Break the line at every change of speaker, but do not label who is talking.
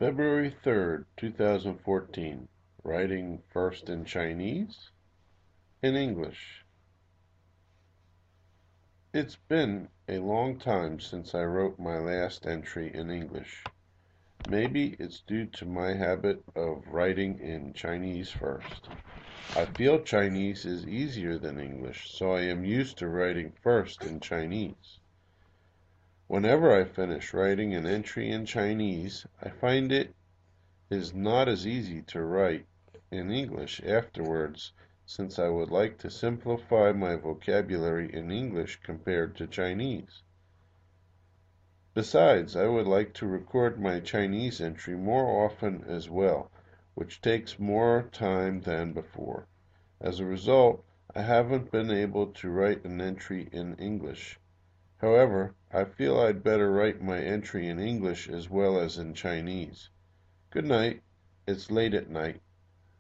February 3rd, 2014. Writing first in Chinese, in English. It's been a long time since I wrote my last entry in English. Maybe it's due to my habit of writing in Chinese first. I feel Chinese is easier than English, so I am used to writing first in Chinese. Whenever I finish writing an entry in Chinese, I find it is not as easy to write in English afterwards, since I would like to simplify my vocabulary in English compared to Chinese. Besides, I would like to record my Chinese entry more often as well, which takes more time than before. As a result, I haven't been able to write an entry in English. However, I feel I'd better write my entry in English as well as in Chinese. Good night. It's late at night.